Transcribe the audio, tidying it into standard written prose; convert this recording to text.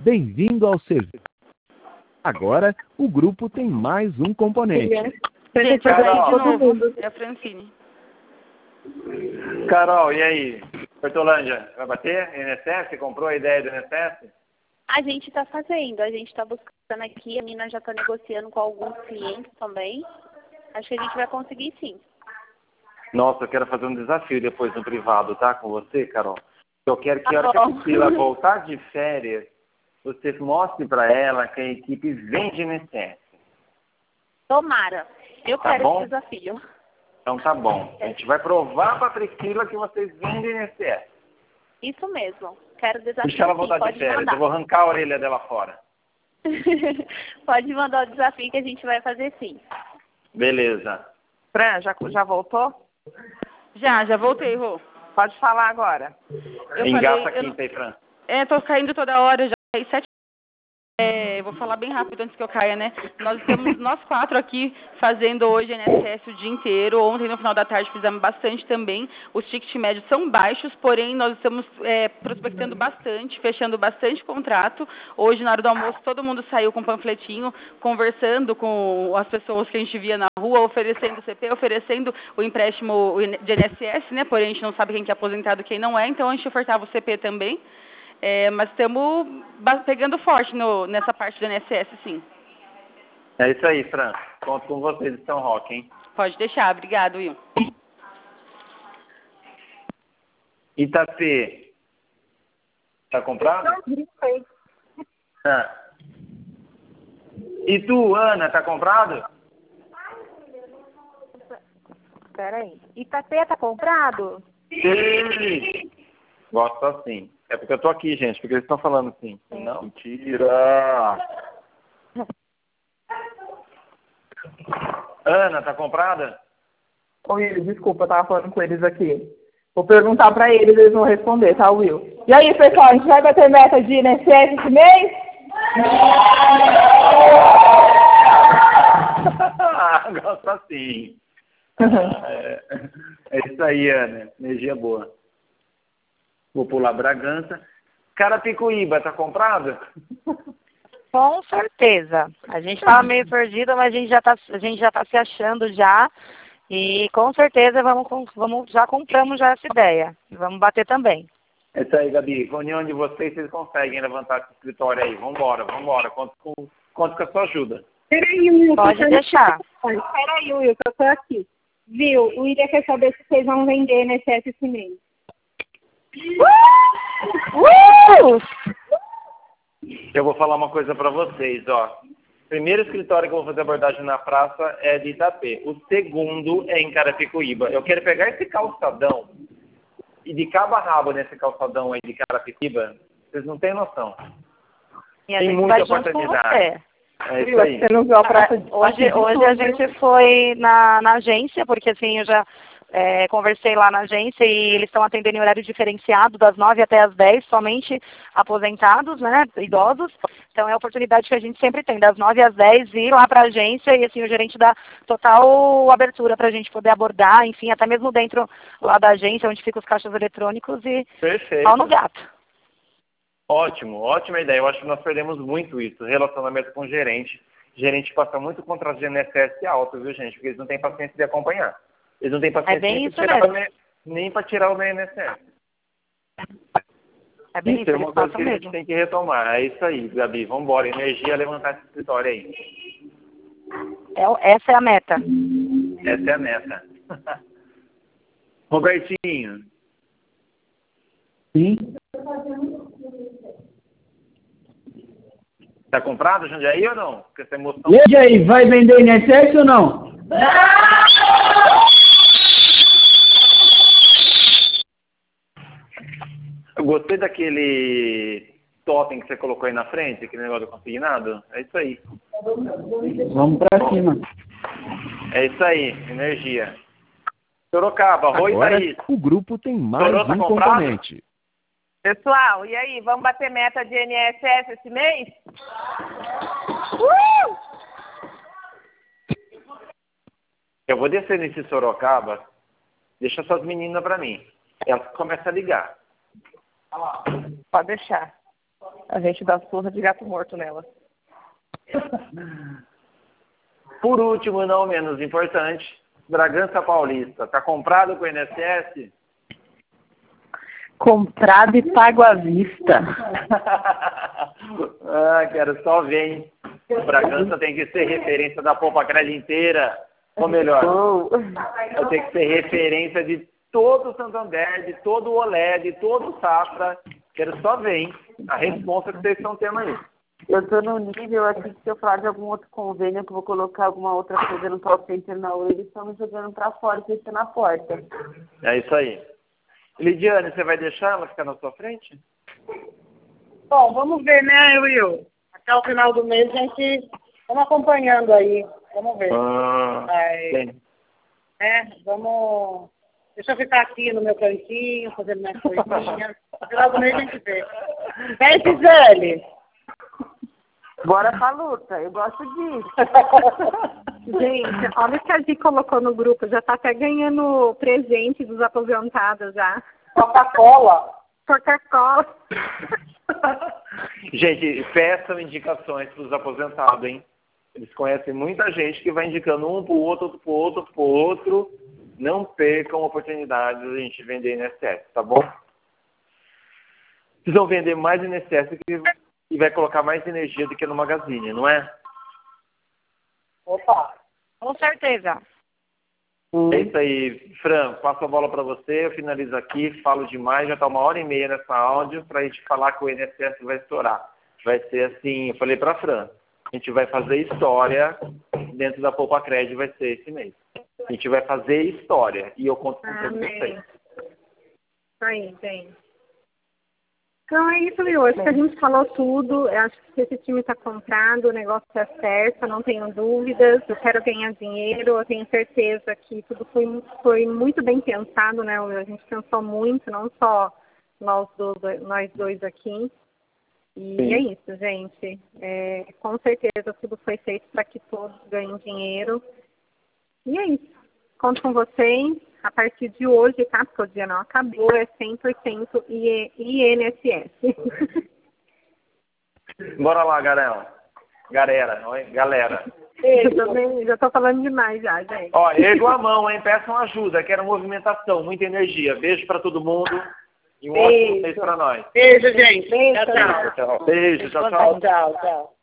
Bem-vindo ao serviço. Agora, o grupo tem mais um componente. Gente, Carol. de novo. É a Francine. Carol, e aí? Hortolândia, vai bater? INSS? Você comprou a ideia do INSS? A gente está fazendo, a gente está buscando aqui, a mina já está negociando com alguns clientes também. Acho que a gente vai conseguir sim. Nossa, eu quero fazer um desafio depois no privado, tá? Com você, Carol. Eu quero que a hora que Tá a bom. Priscila voltar de férias, você mostre para ela que a equipe vende INSS. Tomara. Eu Tá quero bom? esse desafio. Então tá bom. A gente vai provar para a Priscila que vocês vendem INSS. Isso mesmo. Quero desafio. Deixa ela sim, voltar de pode férias. mandar. Eu vou arrancar a orelha dela fora. Pode mandar o desafio que a gente vai fazer sim. Beleza. Fran, já voltou? Já voltei, Rô. Pode falar agora. Engaça a quinta aí, Fran. Tô caindo toda hora, já caí 7. Vou falar bem rápido antes que eu caia, né? Nós estamos, nós 4 aqui, fazendo hoje INSS o dia inteiro. Ontem, no final da tarde, fizemos bastante também. Os tickets médios são baixos, porém, nós estamos prospectando bastante, fechando bastante contrato. Hoje, na hora do almoço, todo mundo saiu com panfletinho, conversando com as pessoas que a gente via na rua, oferecendo o CP, oferecendo o empréstimo de INSS, né? Porém, a gente não sabe quem que é aposentado e quem não é, então a gente ofertava o CP também. Mas estamos pegando forte nessa parte do INSS, sim. É isso aí, Fran. Conto com vocês de São Roque, hein? Pode deixar. Obrigado, Will. Itapê. Tá comprado? Ah. E tu, Ana, tá comprado? Peraí. Itapê tá comprado? Sim. Gosto assim. É porque eu tô aqui, gente, porque eles estão falando assim. Não, mentira. Ana, tá comprada? Ô, Will, desculpa, eu tava falando com eles aqui. Vou perguntar pra eles vão responder, tá, Will? E aí, pessoal, a gente vai bater meta de INSS esse mês? Gosto assim. É isso aí, Ana. Energia boa. Vou pular Bragança. Carapicuíba, tá comprado? Com certeza. A gente estava meio perdido, mas a gente já tá se achando já. E com certeza já compramos já essa ideia. E vamos bater também. É isso aí, Gabi. Com a união de vocês conseguem levantar esse escritório aí. Vambora. Conto com a sua ajuda. Peraí, Will. Pode deixar. Peraí, Will, que eu tô aqui. Viu? O William quer saber se vocês vão vender INSS esse mês. Eu vou falar uma coisa para vocês, ó. Primeiro escritório que eu vou fazer abordagem na praça é de Itapê. O segundo é em Carapicuíba. Eu quero pegar esse calçadão e de cabo a rabo nesse calçadão aí de Carapicuíba, vocês não têm noção. E a Tem gente muita vai junto com oportunidade. você. É isso aí. Você não viu a praça de Hoje a gente foi na agência, porque assim, eu já conversei lá na agência e eles estão atendendo em horário diferenciado, das 9 até as 10, somente aposentados, né, idosos. Então é a oportunidade que a gente sempre tem, das 9 às 10, ir lá para a agência e assim, o gerente dá total abertura para a gente poder abordar, enfim, até mesmo dentro lá da agência, onde ficam os caixas eletrônicos e Perfeito. pau no gato. Ótimo, ótima ideia. Eu acho que nós perdemos muito isso, relacionamento com o gerente. O gerente passa muito contrato de INSS alto, viu, gente? Porque eles não têm paciência de acompanhar. Eles não têm paciência nem para tirar o meu INSS. É bem Isso é isso, uma eles coisa passam que a gente mesmo. tem que retomar. É isso aí, Gabi. Vamos embora. Energia, levantar esse escritório aí. Essa é a meta. Essa é a meta. Robertinho. Sim. Tá comprado, Jundiaí, ou não? Porque essa emoção... E aí, vai vender INSS ou não? Eu gostei daquele totem que você colocou aí na frente, aquele negócio do consignado. É isso aí. Vamos pra cima. É isso aí, energia. Sorocaba, Rui Agora, Thaís. o grupo tem mais Sorô tá um comprado? componente. Pessoal, e aí, vamos bater meta de INSS esse mês? Eu vou descer nesse Sorocaba, deixa essas meninas pra mim. Elas começam a ligar. Pode deixar. A gente dá surra de gato morto nela. Por último, não menos importante, Bragança Paulista. Está comprado com o INSS? Comprado e pago à vista. Quero só ver, hein? Bragança tem que ser referência da Poupa-Crédito inteira. Ou melhor, vai ter que ser referência de todo o Santander, de todo o Olé, de todo o Safra. Quero só ver, hein? A resposta que vocês estão tendo aí. Eu tô no nível aqui que se eu falar de algum outro convênio, que eu vou colocar alguma outra coisa no call center na hora, eles estão me jogando pra fora e fechando a porta. É isso aí. Lidiane, você vai deixar ela ficar na sua frente? Bom, vamos ver, né, Will? Até o final do mês a gente estamos acompanhando aí. Vamos ver. Vamos. Deixa eu ficar aqui no meu cantinho, fazendo minhas coisinhas. No final do mês a gente vê. Vem, Gisele! Bora pra luta, eu gosto disso. Gente, olha o que a Gi colocou no grupo, já tá até ganhando presente dos aposentados já. Coca-Cola. Gente, peçam indicações para os aposentados, hein? Eles conhecem muita gente que vai indicando um pro outro, outro pro outro, outro pro outro. Não percam a oportunidade de a gente vender INSS, tá bom? Vocês vão vender mais INSS e vai colocar mais energia do que no Magazine, não é? Opa! Com certeza. É isso aí, Fran, passo a bola para você, eu finalizo aqui, falo demais, já está 1h30 nessa áudio para a gente falar que o INSS vai estourar. Vai ser assim, eu falei para a Fran, a gente vai fazer história dentro da Poupa Crédito, vai ser esse mês. A gente vai fazer história e eu conto com vocês. Aí, bem. Então é isso, Will. Acho que a gente falou tudo. Eu acho que esse time está comprado, o negócio está certo, eu não tenho dúvidas. Eu quero ganhar dinheiro, eu tenho certeza que tudo foi muito bem pensado, né, Will? A gente pensou muito, não só nós dois aqui. E Sim. É isso, gente. Com certeza tudo foi feito para que todos ganhem dinheiro. E é isso. Conto com vocês. A partir de hoje, tá? Porque o dia não acabou, é 100% INSS. Bora lá, galera. Galera. Já tô falando demais já, gente. Ó, ergo a mão, hein? Peçam ajuda, quero movimentação, muita energia. Beijo pra todo mundo e um ótimo mês pra nós. Beijo, gente. Tchau. Beijo, tchau. Tchau.